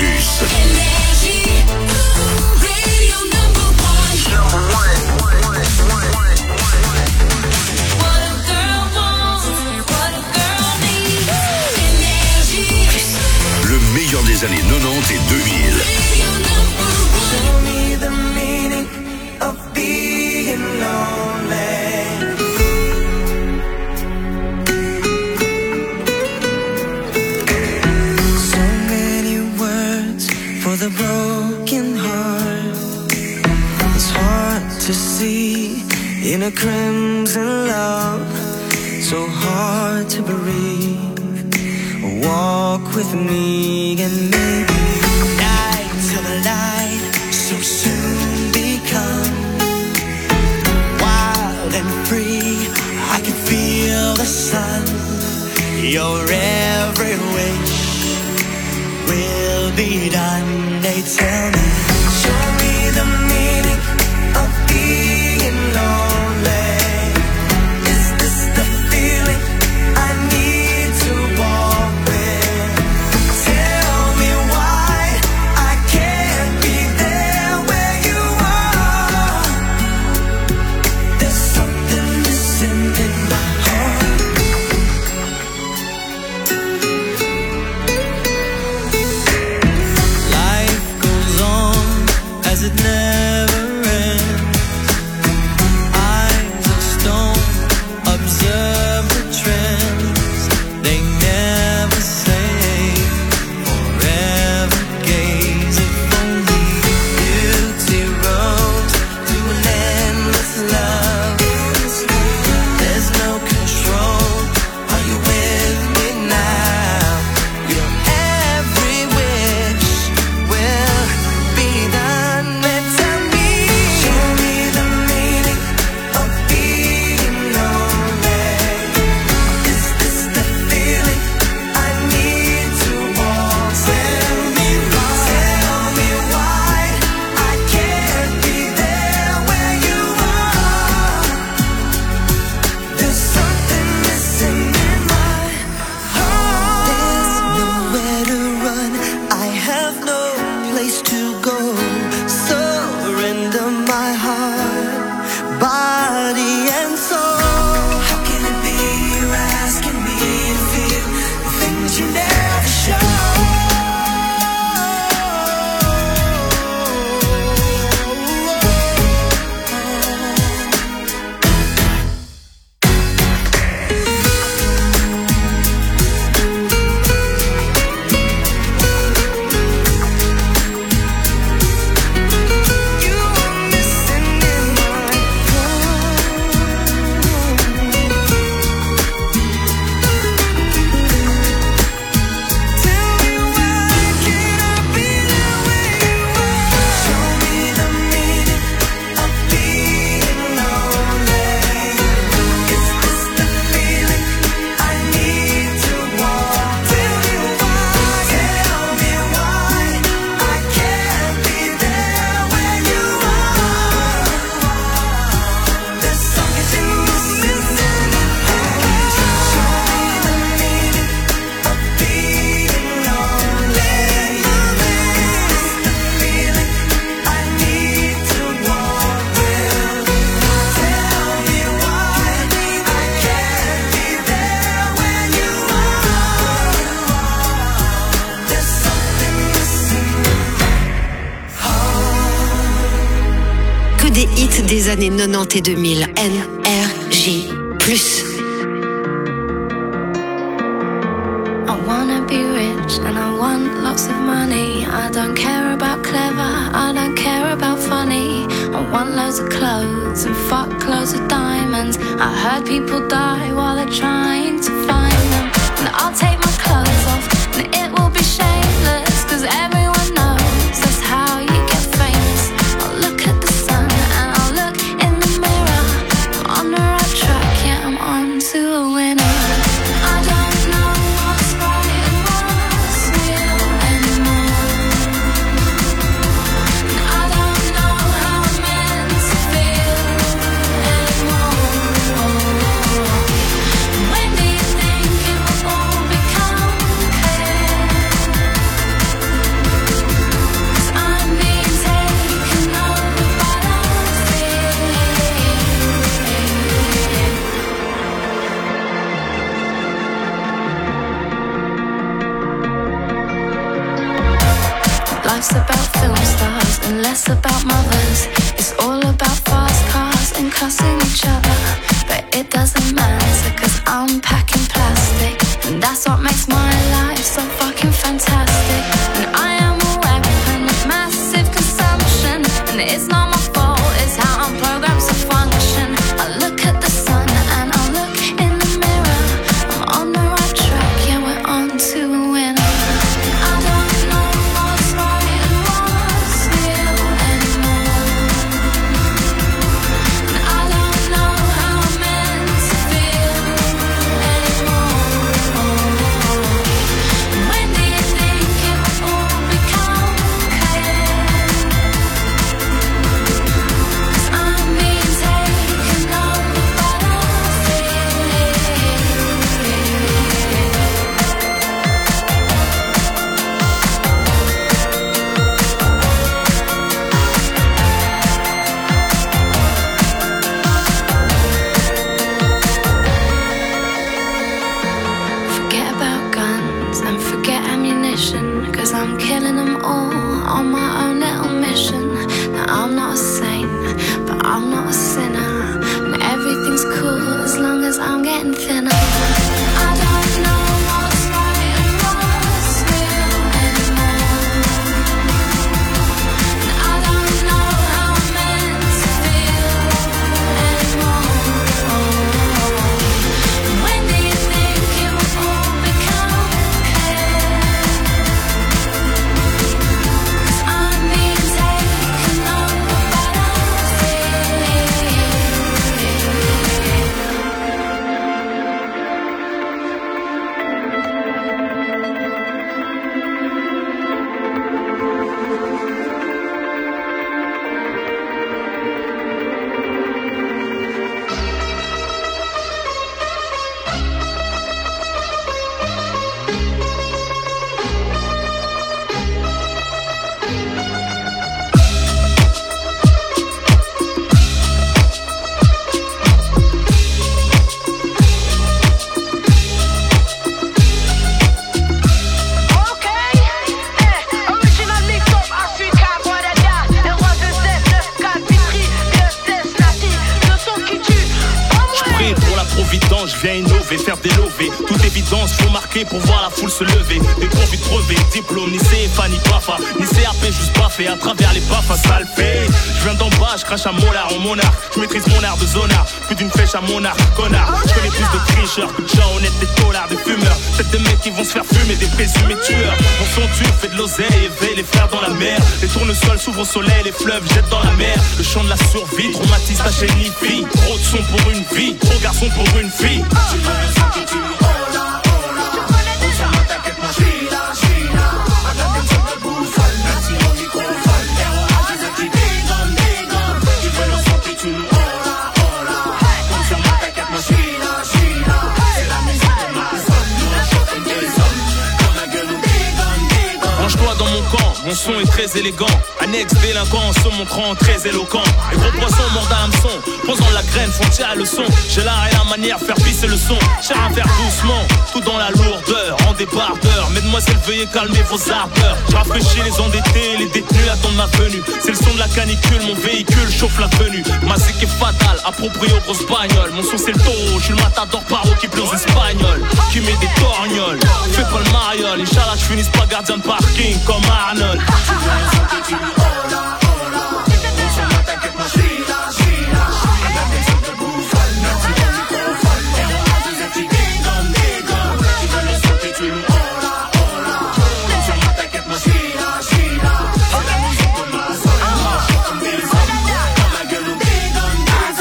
Le meilleur des années 90 et 2000. The broken heart, it's hard to see in a crimson love, so hard to breathe. Walk with me and maybe night till the light so soon become wild and free. I can feel the sun, your every wish will be done. They tell me, show me the meaning of being lonely. Is this the feeling I need to walk with? Tell me why I can't be there where you are. There's something missing in my heart. As it never ends, eyes of stone observe the trends. They never say forever gaze. If only beauty rose through an endless love. There's no control. Are you with me now? Your every wish will be done. Des hits des années 90 et 2000. NRJ+. I wanna be rich and I want lots of money. I don't care about clever, I don't care about funny. I want loads of clothes and fuck loads of diamonds. I heard people die while they're trying to find them. And I'll take my clothes off and it will be shameless, cause everyone knows that's how you get famous. I'll look at the sun and I'll look in the mirror. I'm on the right track, yeah, I'm on to a winner. I don't know what's right and what's real anymore. And I don't know how I'm meant to feel anymore. about mothers. It's all about fast cars and cussing each other. But it doesn't matter, cause I'm packing plastic. And that's what makes my life so fucking fantastic. And I am a weapon of massive consumption. And it's not my fault, it's how I'm programmed to function. I look at the sun and I look in the mirror. I'm on the right track, yeah, we're on to a winner. I don't know what's right and what's real anymore. And I don't know how I'm meant to feel anymore. When do you think it will all become clear? 'Cause I'm being taken over by the fear. Forget about guns and forget ammunition, 'cause I'm killing them all on my own little mission. Now I'm not a saint, but I'm not a sinner, and everything's cool as long as I'm getting thinner. I don't know what's right and what's real anymore. And I don't know how I'm meant to feel anymore. When do you think it will all become clear? 'Cause I'm being taken over by the Je viens innover, faire des lovés. Toute évidence, faut marquer pour voir la foule se lever. Des profits crevés, diplôme, ni CFA, ni PAFA, ni CAP, juste baffé à travers les baffes, ça le fait. Je viens d'en bas, je crache à molar en monarque. Je maîtrise mon art de zonard, plus d'une flèche à mon art, connard. Je connais plus de tricheurs que de gens honnêtes, des taulards, des fumeurs. Peut-être des mecs qui vont se faire fumer, des présumés tueurs. Mon son dur fait de l'oseille, éveille les frères dans la mer. Les tournesols s'ouvrent au soleil, les fleuves jettent dans la mer. Le chant de la survie, traumatise ta chaîne ni fille. Trop de son pour une vie, trop garçon pour une fille. Tu veux le son qui tue, hola, hola. On s'en va, t'inquiète, moi j'suis là, I got them sur le bouffole, merci au microphone. ROH, je sais qui dégonne. Tu veux le son qui tue, hola, hola. On s'en va, t'inquiète, moi j'suis là. C'est la musique de ma zone, nous on chante comme des hommes. Comme la gueule, on dégonne. Range-toi dans mon camp, mon son est très élégant. Annexe délinquant en se montrant très éloquent. Les gros poissons mordent à hameçon, posant la graine, font tirer le son. J'ai l'art et la manière, faire pisser le son. Cher à faire doucement, tout dans la lourdeur, en débardeur. Mesdemoiselles, veuillez calmer vos ardeurs. Je rafraîchis les endettés, les détenus attendent ma venue. C'est le son de la canicule, mon véhicule chauffe la venue. Ma zik est fatale, approprié aux grosses bagnoles. Mon son c'est le taureau, je suis le matador paro qui plaît aux espagnols. Qui met des torgnoles, fais pas le mariole. Inch'Allah, je finisse pas gardien de parking comme Arnold. Tu veux le son qui tue, hola, hola. On s'en va, t'inquiète, moi j'suis là. I got them sur le bouffole, merci au microphone. ROH, je sais qui dégonne. Tu veux le son qui tue, hola, hola. On s'en va, t'inquiète, moi j'suis là. C'est la musique de ma zone, nous on chante comme des hommes. Comme la gueule, on dégonne.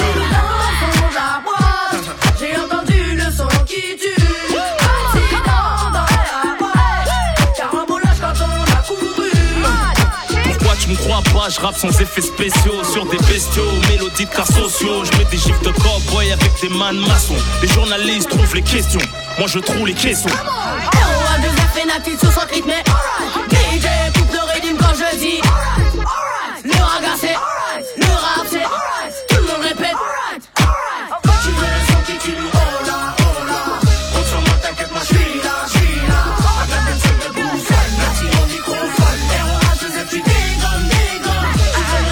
J'ai entendu le son qui tue. Accident dans la boîte. Carambolage quand on a couru. Pourquoi tu me crois pas, je rappe sans effets spéciaux. Sur des bestiaux, mélodies de cas sociaux. Je mets des gifs de cowboy avec des man maçons. Les journalistes trouvent les questions, moi je trouve les caissons. ROH de Zafenati sur son rythme. DJ coupe le rythme quand je dis. Le raga c'est, le rap c'est. Tout le monde répète. Tu veux le son qui tue, hola, hola. On s'en va, t'inquiète, moi j'suis là. I got them sur le bouffole, merci au microphone. ROH, je sais qui dégonne. Tu veux le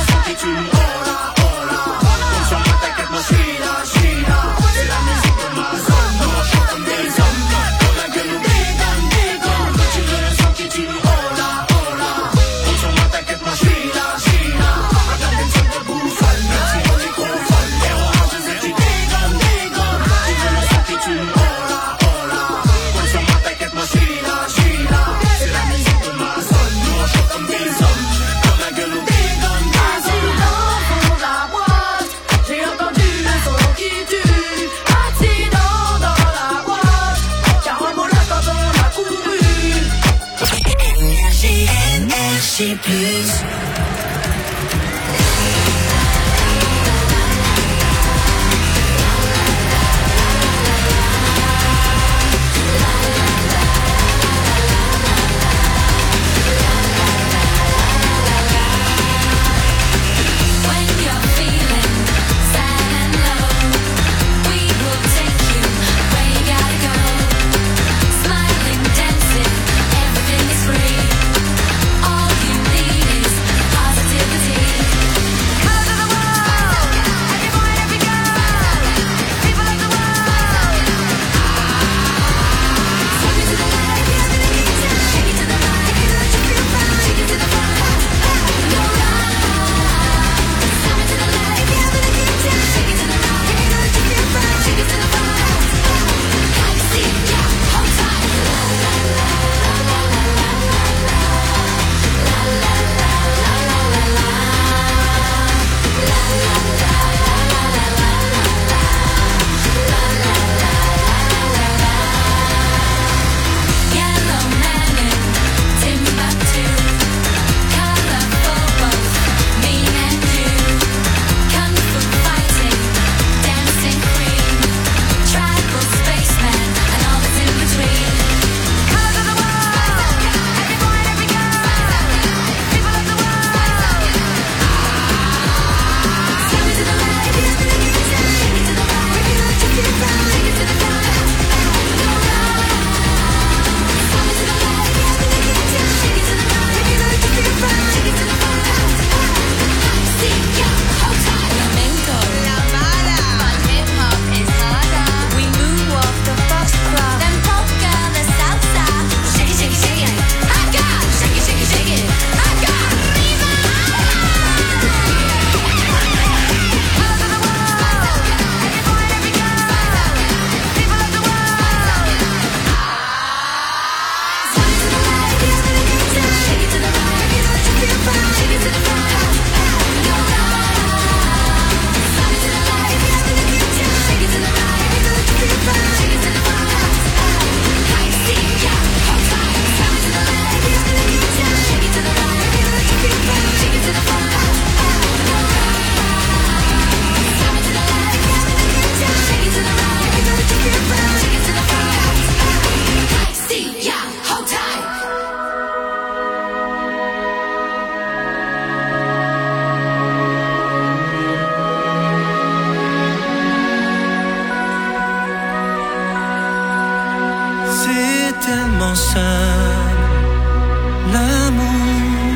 C'est tellement simple, l'amour,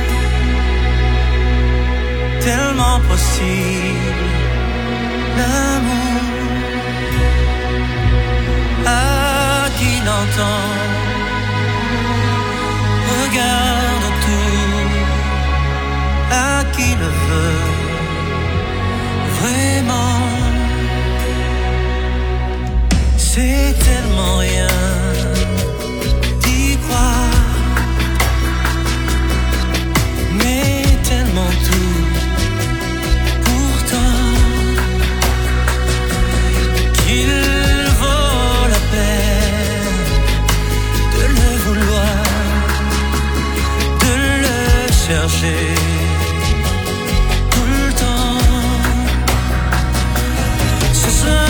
tellement possible, l'amour. À qui l'entend, regarde tout, à qui le veut vraiment. C'est tellement rien d'y croire, mais tellement tout pourtant qu'il vaut la peine de le vouloir, de le chercher tout le temps. Ce sera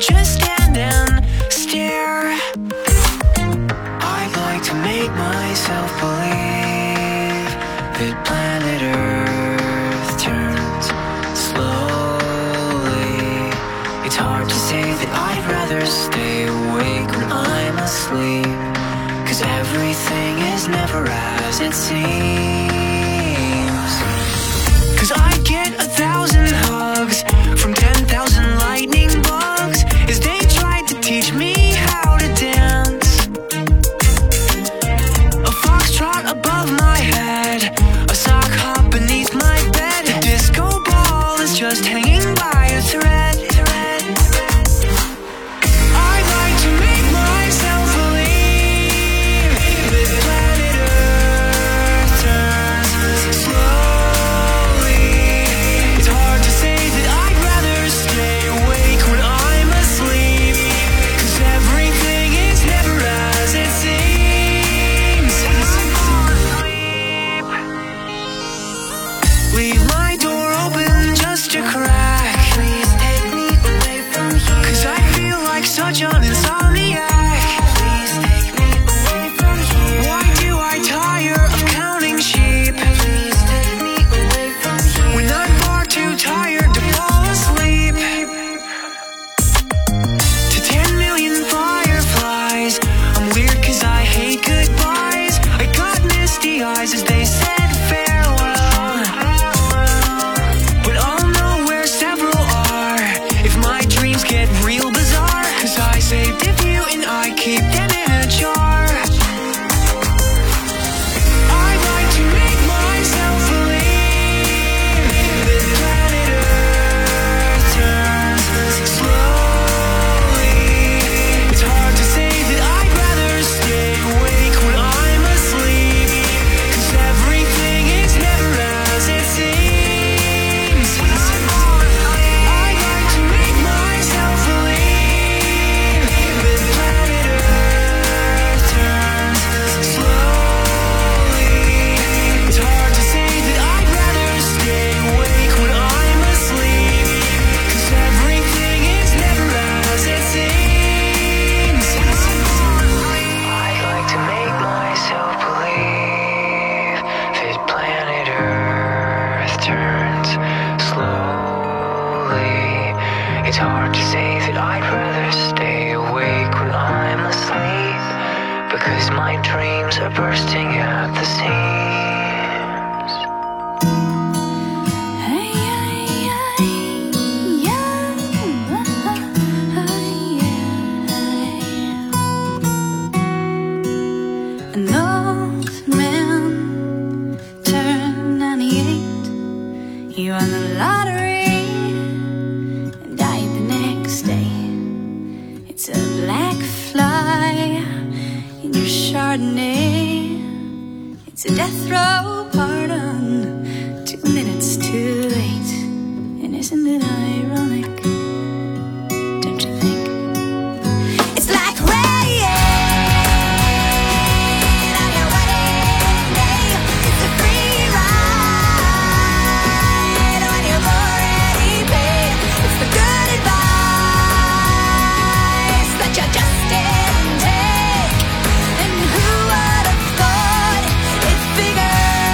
just stand and stare. I'd like to make myself believe that planet Earth turns slowly. It's hard to say that I'd rather stay awake when I'm asleep, 'cause everything is never as it seems. 'Cause I get 1,000 hugs from 10,000 lightning bugs as they tried to teach me how to dance. A foxtrot above my head, a sock hop beneath my bed. A disco ball is just hanging by a thread. I'd like to make myself believe that planet Earth turns slowly. It's hard to say that I'd rather stay awake when I'm asleep, 'cause everything is never as it seems. Leave my door open just a crack. Please take me away from here, 'cause I feel like such an insomniac. Please take me away from here. Why do I tire of counting sheep? Please take me away from here, when I'm far too tired to fall asleep. To 10 million fireflies, I'm weird 'cause I hate goodbyes. I got misty eyes as they said farewell, but I'll know where several are if my dreams get real bizarre, 'cause I saved a few and I keep them in a jar. I'd like to make myself believe that planet Earth turns slowly. It's hard to say that I'd rather stay awake when I'm asleep, 'cause everything is never as it seems. I'd like to make myself believe that planet Earth turns slowly. It's hard to say that I'd rather stay awake when I'm asleep, 'cause everything is never as it seems. I'd like to make myself believe that planet Earth turns slowly. It's hard to say that I'd rather stay awake when I'm asleep, because my dreams are bursting at the seams. An old man turned 98. He won the lottery and died the next day. It's a black fly in your Chardonnay. It's a death row pardon, 2 minutes too late. And isn't it ironic? Don't you think? It's like rain on your wedding day. It's a free ride when you've already paid. It's the good advice that you just didn't take. And who would have thought it's bigger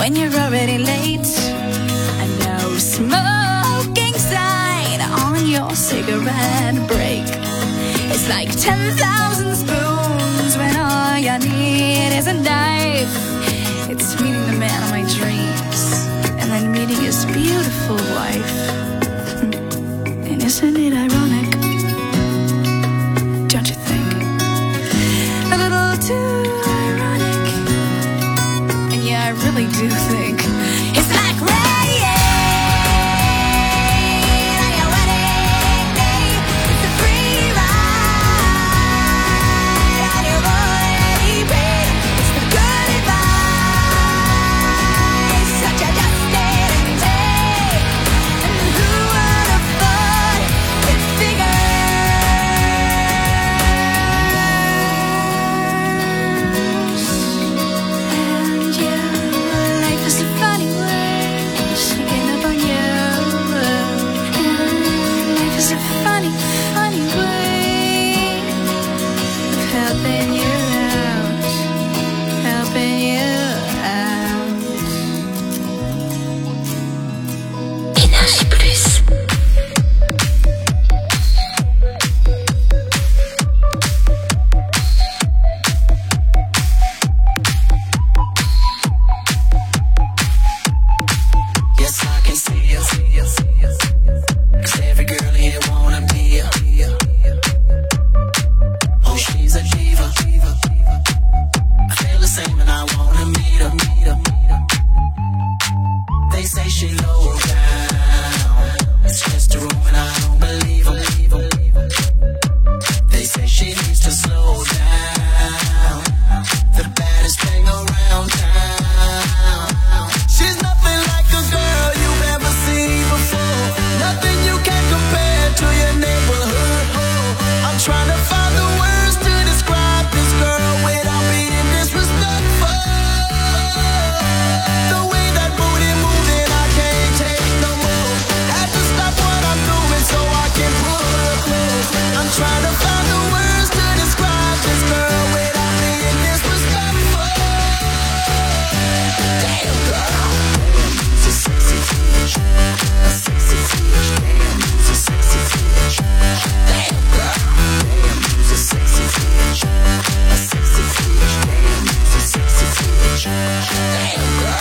when you're already late. And no smoking sign on your cigarette break. It's like 10,000 spoons when all you need is a knife. It's meeting the man of my dreams and then meeting his beautiful wife. And isn't it ironic? Don't you think? A little too ironic. And yeah, I really do think it's like rain on your wedding day. It's a free ride on your already paid. It's the good advice that you just didn't take. And who would have thought it figures? And yeah, life is a funny way, sneaking up on you. Life is a funny, funny way of helping you out, helping you out. Énergie Plus. Yes, I can see you. 'Cause every girl here wanna be you. Oh, she's a diva. I feel the same and I wanna meet her. They say she low down. It's just a room and I don't believe her. They say she needs to slow down. The baddest thing around town. She's nothing like a girl you've ever seen before. Nothing you can compare to your neighborhood. I'm trying to find the words to describe this girl without being disrespectful. The way that booty moving, I can't take no more. Had to stop what I'm doing so I can pull her close. I'm trying to find the words to describe this girl without being disrespectful. Damn girl, she's a sexy bitch, a sexy bitch. Damn, she's a sexy bitch. Damn girl, damn, she's a sexy bitch, a sexy bitch. Damn, she's a sexy bitch. Damn girl.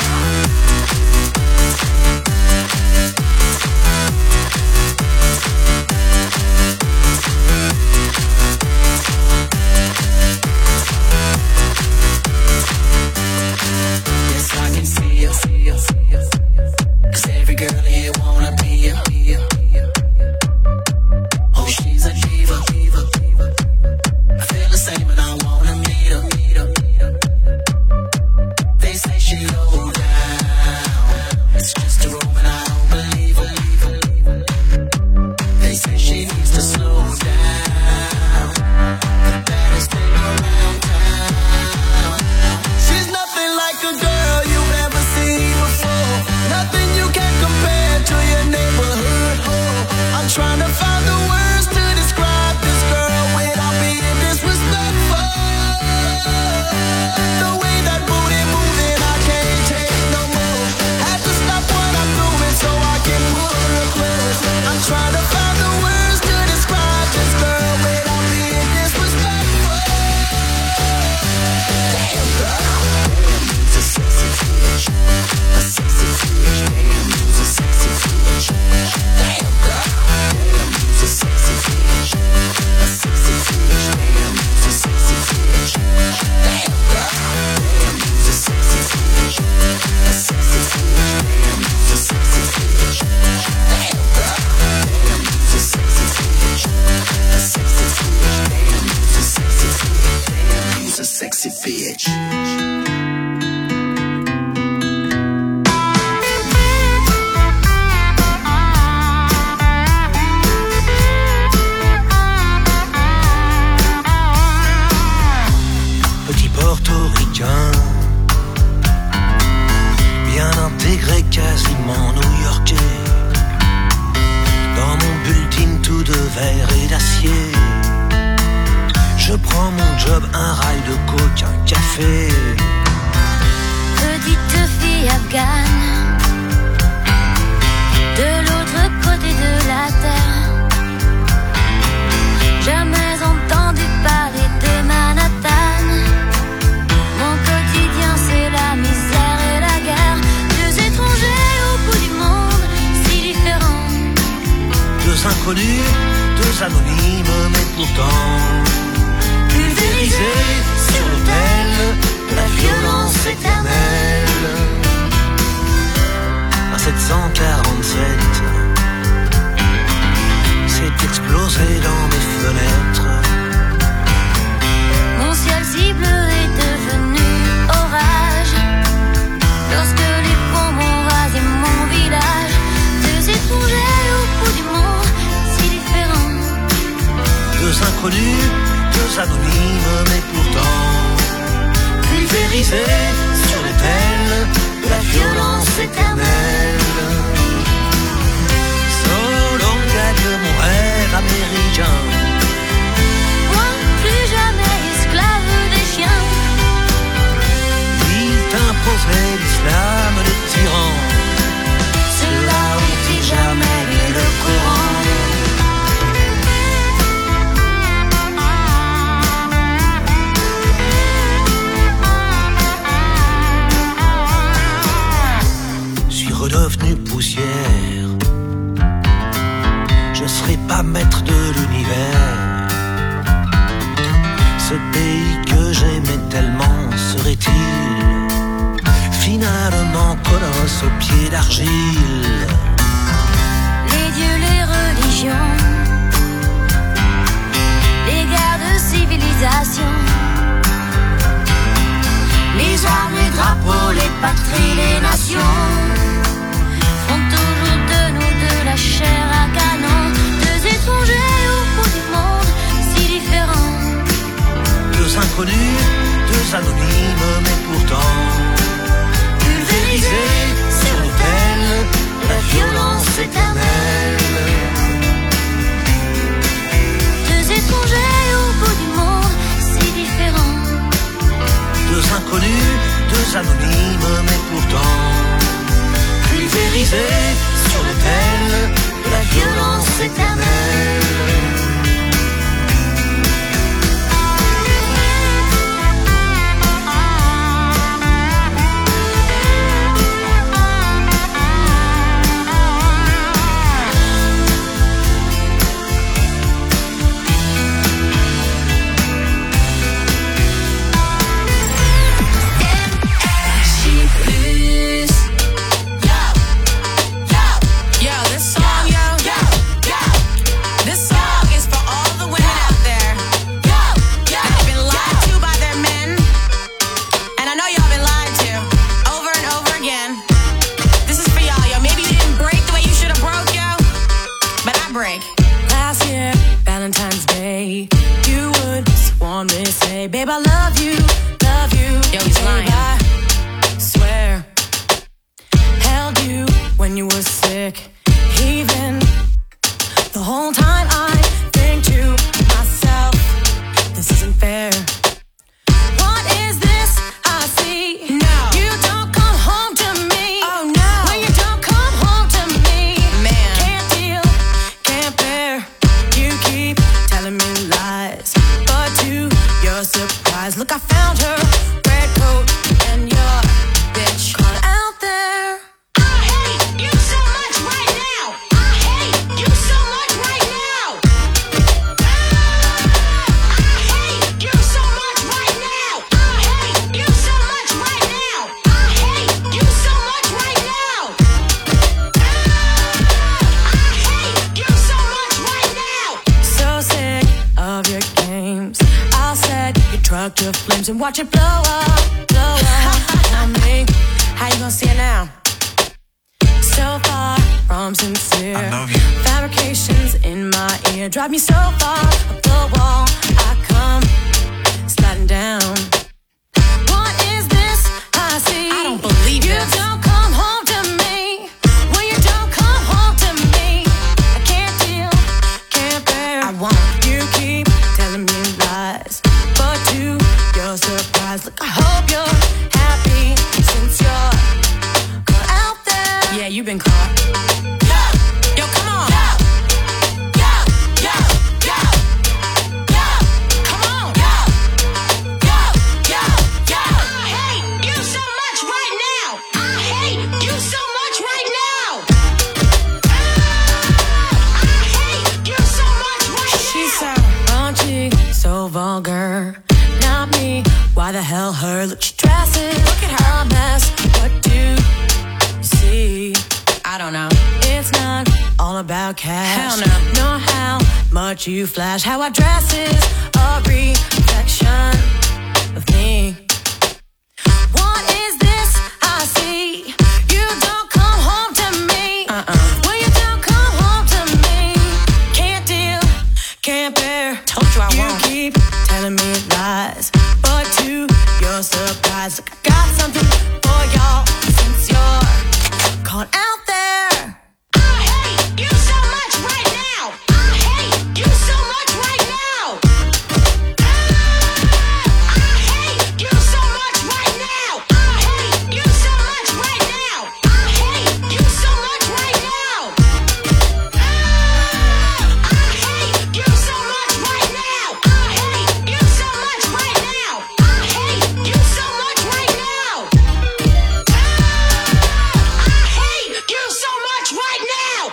Yes, I can see you. 'Cause every girl here wanna be you. Oh, she's a diva. I feel the same and I wanna meet her. They say she low down. It's just a room and I don't believe her. They say she needs to slow down. The baddest thing around town. She's nothing like a girl you've ever seen before. Nothing you can compare to your neighborhood. I'm trying to find the words to describe this girl without being disrespectful. The way that booty moving, I can't take no more. Had to stop what I'm doing so I can pull her close. I'm trying to find the words to describe this girl without being disrespectful. Damn girl, she's a sexy bitch, a sexy bitch. Damn, she's a sexy bitch. Damn girl, damn, she's a sexy bitch, a sexy bitch. Damn, she's a sexy bitch. Damn girl, damn, she's a sexy bitch, a sexy bitch. Damn, she's a sexy bitch. Damn girl, damn, she's a sexy bitch, a sexy bitch. Damn, she's a sexy bitch. Damn, she's a sexy bitch. Petit portoricain, bien intégré, quasiment new-yorkais. Dans mon bulletin tout de verre et d'acier, je prends mon job, un rail de coke, un café. Petite fille afghane gagne. De l'autre côté de la terre, jamais entendu parler de Manhattan. Mon quotidien c'est la misère et la guerre. Deux étrangers au bout du monde, si différents. Deux inconnus, deux anonymes, mais pourtant pulvérisés sur l'autel de la violence éternelle. À 747, c'est explosé dans mes fenêtres. Mon ciel si bleu est devenu orage lorsque les bombes ont rasé mon village. Deux étrangers au bout du monde, si différents. Deux inconnus, deux anonymes, mais pourtant pulvérisés sur l'autel de la violence éternelle. Solon gagne mon rêve américain. Moi, plus jamais esclave des chiens. Il t'imposerait l'islam de tyran. Ceux-là ont-ils jamais lu le Coran? Redevenu poussière, je serai pas maître de l'univers. Ce pays que j'aimais tellement serait-il finalement colosse aux pieds d'argile? Les dieux, les religions, les guerres de civilisation, les armes, les drapeaux, les patries, les nations font toujours de nous de la chair à canon. Deux étrangers au bout du monde, si différents. Deux inconnus, deux anonymes, mais pourtant pulvérisés sur l'autel de la violence éternelle. Deux étrangers au bout du monde, si différents. Deux inconnus, deux anonymes, mais pourtant pulvérisés sur l'autel de la violence éternelle. Babe, I love you, yo, he's lying. I swear, held you when you were sick. Even the whole time I think to myself, this isn't fair. What is this I see? No, you don't come home to me. Oh no, when you don't come home to me, man, can't deal, can't bear. You keep telling me lies, but to your surprise, look, I found her, red coat and your bitch caught out there. I hate you so much right now. I hate you so much right now. I hate you so much right now. I hate you so much right now. I hate you so much right now. I hate you so much right now. So sick of your games. I'll set your truck to flames and watch it blow up, blow up. Tell me, how you gonna see it now? So far from sincere, I love you. Fabrications in my ear drive me so far up the wall. I come sliding down. What is this I see? I don't believe you. You don't come home to me. When you don't come home to me, I can't deal, can't bear. I want you keep telling me lies, but to your surprise, look, I hope you're happy since you're you've been caught. Yo, come on. Come on. I hate you so much right now. I hate you so much right now. I hate you so much right now. She's so raunchy, so vulgar. Not me. Why the hell her? Look, she dresses. Look at her, a mess. What do you see? I don't know. It's not all about cash. Hell no. Know how much you flash. How I dress is a reflection of me. What is this I see? You don't come home to me. When you don't come home to me, can't deal, can't bear. Told you I won't. You keep telling me lies, but to your surprise, look, I got something for y'all since you're caught out there. I hate you so much right now. I hate you so much right now. I hate you so much right now. I hate you so much right now. I hate you so much right now. I hate you so much right now. I hate you so much right now. I hate you so much right now. I hate you so much right now.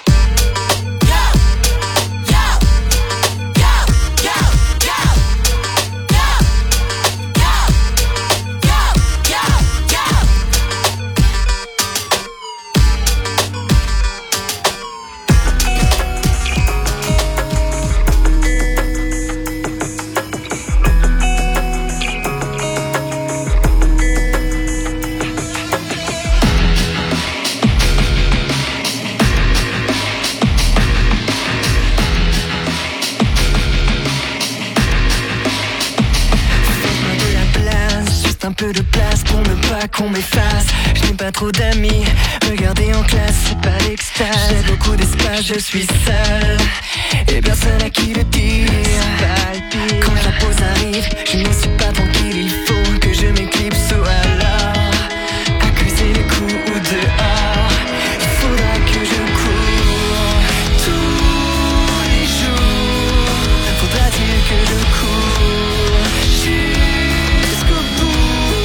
Un peu de place pour ne pas qu'on m'efface. Je n'ai pas trop d'amis, regarder en classe c'est pas l'extase. J'ai beaucoup d'espace, je suis seul et personne à qui le dire. Quand la pause arrive, je ne suis pas tranquille. Il faut que je m'éclipse ou alors à causer les coups ou dehors. Il faudra que je cours tous les jours. Faudra-t-il que je cours jusqu'au bout?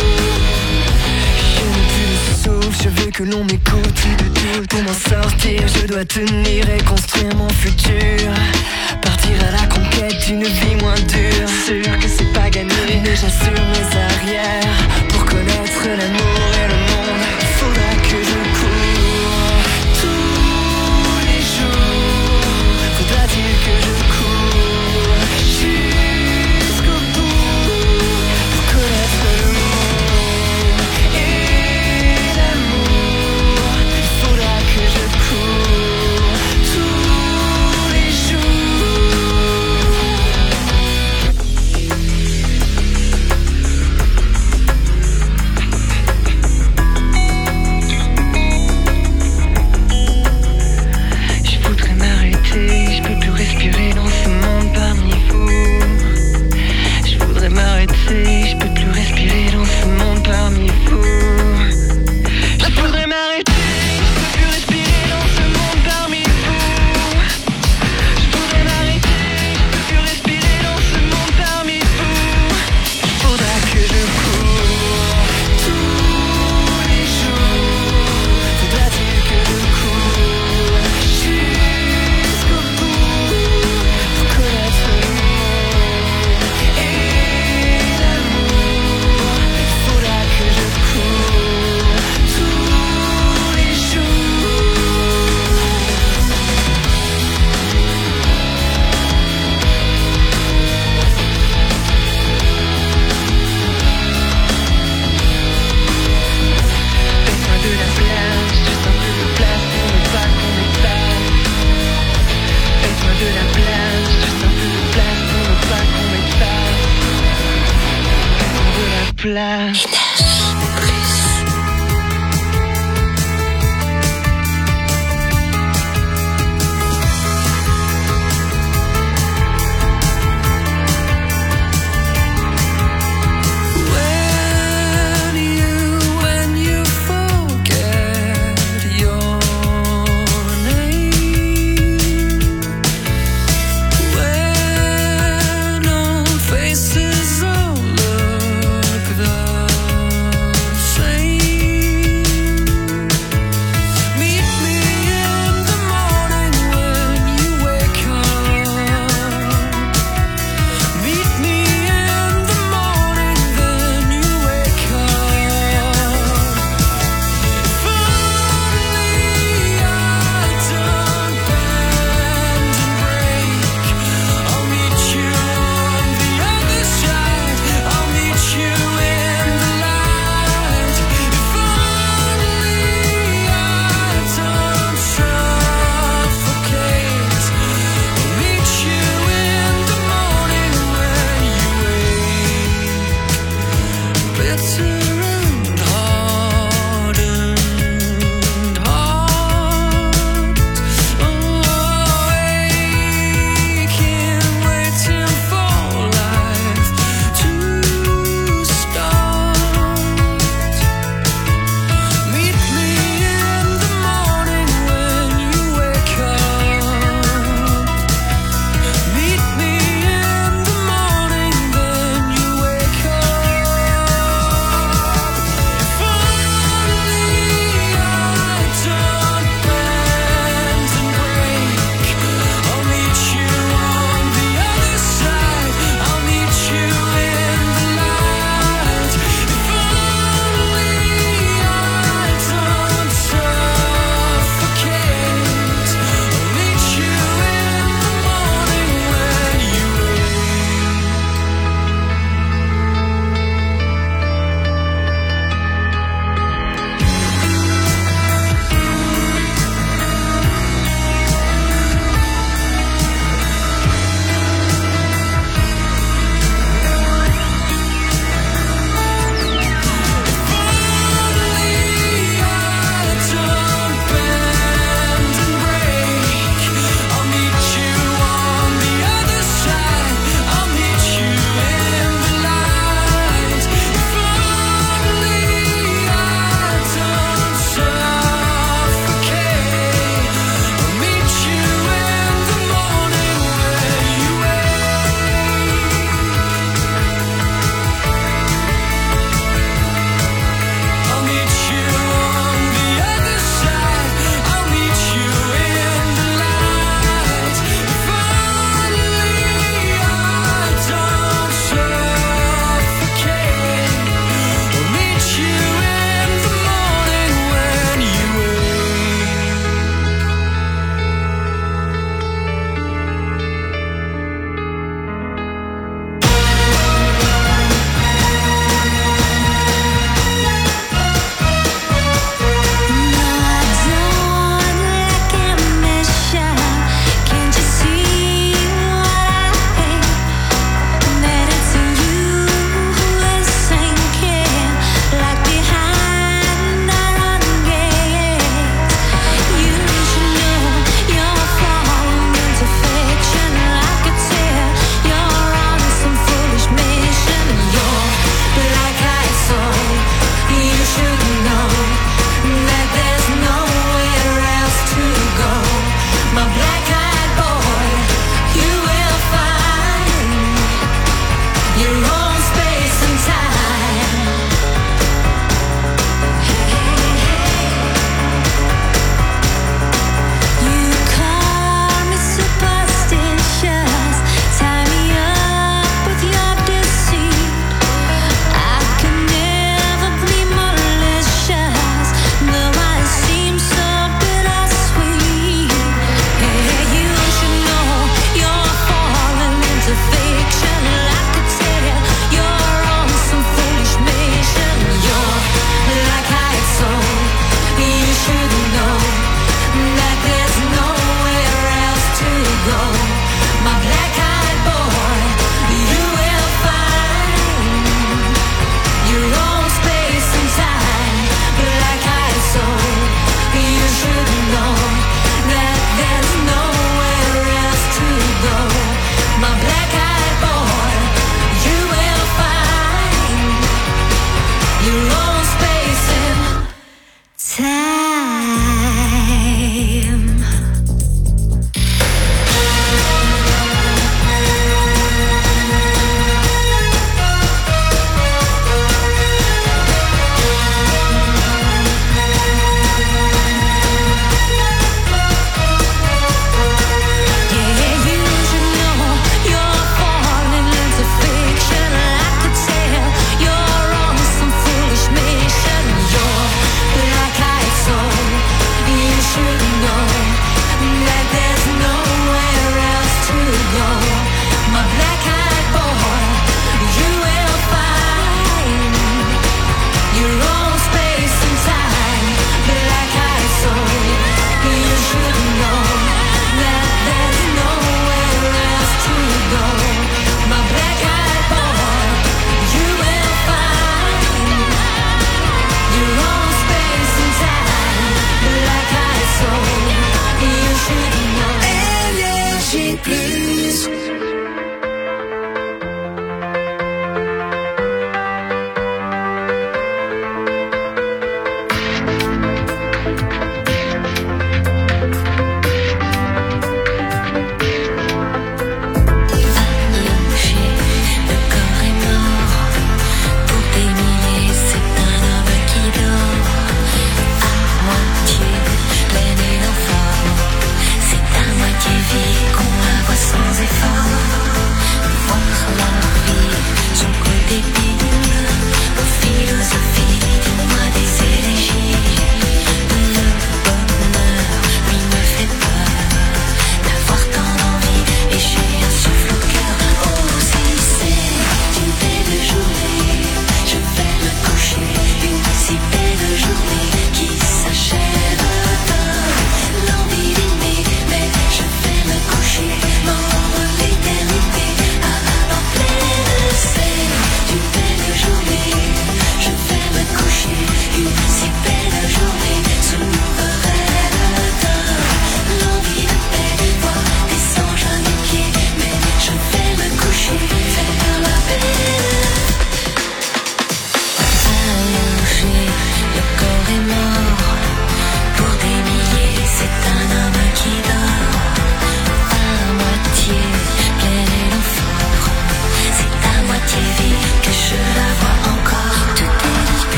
Je veux que l'on m'écoute pour m'en sortir, je dois tenir et construire mon futur. Partir à la conquête d'une vie moins dure. Sûr que c'est pas gagné, mais j'assure mes arrières pour connaître l'amour et le monde. Il faudra que je cours tous les jours. Faudra-t-il que je cours jusqu'au bout pour connaître le monde?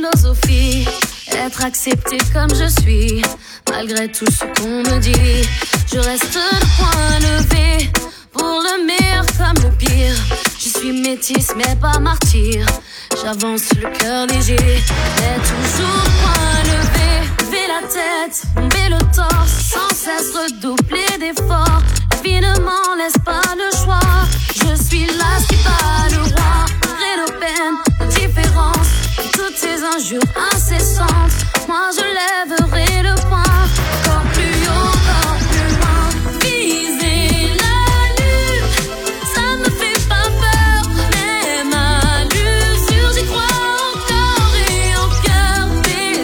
philosophie, être accepté comme je suis, malgré tout ce qu'on me dit. Je reste le point levé, pour le meilleur comme le pire. Je suis métisse mais pas martyr, j'avance le cœur léger, mais toujours point levé. Lever la tête, bomber le torse, sans cesse redoubler d'efforts. La vie ne m'en laisse pas le choix, je suis là qui bat le roi. Malgré nos peines, nos différences, et toutes ces injures incessantes, moi je lèverai le poing, encore plus haut, encore plus loin. Viser la lune, ça me fait pas peur, même à l'usure, j'y crois encore et en cœur. Des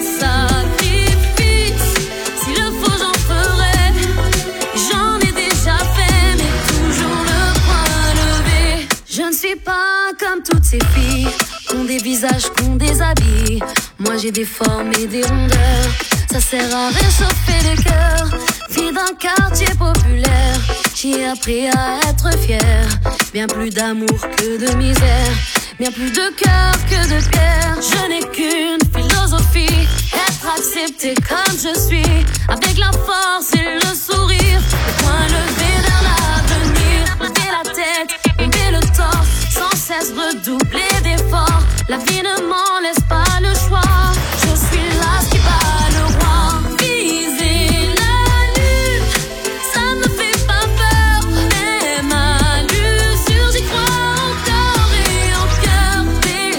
sacrifices, s'il le faut j'en ferai, j'en ai déjà fait, mais toujours le point levé. Je ne suis pas comme toutes ces filles, ont des visages, qu'ont des habits. Moi j'ai des formes et des rondeurs, ça sert à réchauffer le cœur. Fille d'un quartier populaire, j'ai appris à être fière. Bien plus d'amour que de misère, bien plus de cœur que de pierre. Je n'ai qu'une philosophie, être accepté comme je suis, avec la force et le sourire, le point levé vers l'avenir. Lever la tête, lever le torse, sans cesse redoubler d'efforts. La vie ne m'en laisse pas le choix, je suis là qui bat le roi. Viser la lune, ça me fait pas peur, même à l'usure, j'y crois encore et en cœur. Des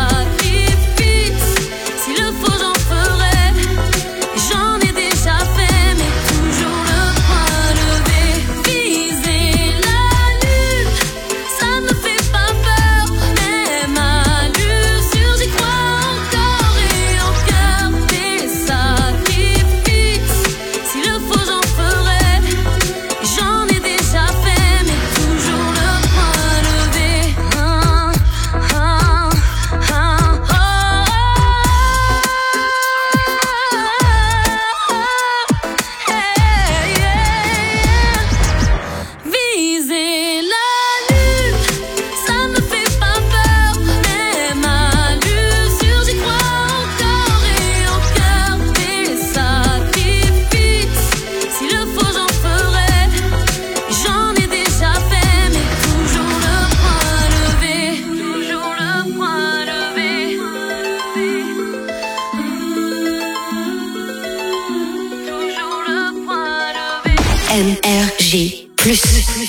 sacrifices, s'il le faut j'en ferai, j'en ai déjà fait, mais toujours le point levé. Viser la lune, ça me fait pas peur, même à l'usure, j'y crois encore et en cœur. Des sacrifices, s'il le faut j'en ferai, j'en ai déjà fait, mais toujours le point levé. Viser la lune, ça me fait pas peur, même à l'usure, j'y crois encore et en cœur. Des sacrifices, s'il le faut j'en ferai, j'en ai déjà fait, mais toujours le point levé, toujours le point levé. Toujours le point levé. NRJ Plus.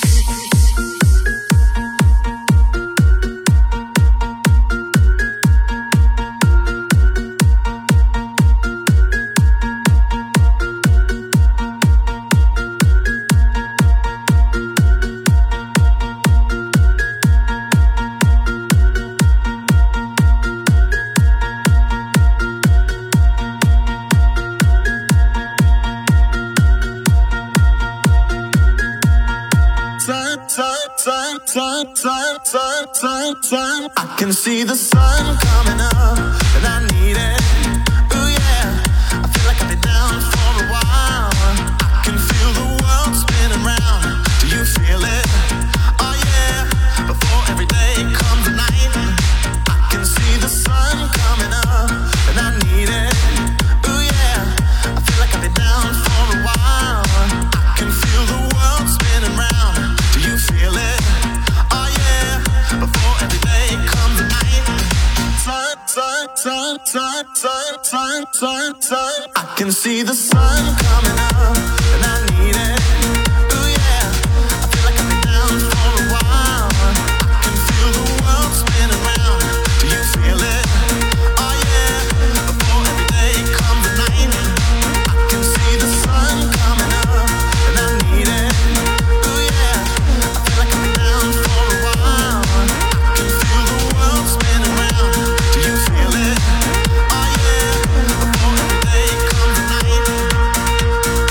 I can see the sun coming up, and I need it. Ooh yeah, I feel like I've been down for a while. I can feel the world spinning round. Do you feel it? Oh yeah, before every day comes a night. I can see the sun coming up, and I need it. Ooh yeah, I feel like I've been down for a while. I can feel the world spinning round. Do you feel it? Oh yeah, before every day comes a night. Sun. I can see the sun coming up, and I need it. Ooh yeah, I feel like I've been down for a while. I can feel the world spinning round. Do you feel it? Oh yeah, before every day comes a night. I can see the sun coming up, and I need it. Ooh yeah, I feel like I've been down for a while. I can feel the world spinning round. Do you feel it? Oh yeah, before every day comes a night.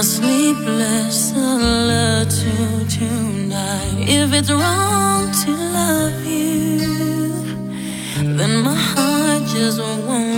sleepless solitude tonight. If it's wrong to love you, then my heart just won't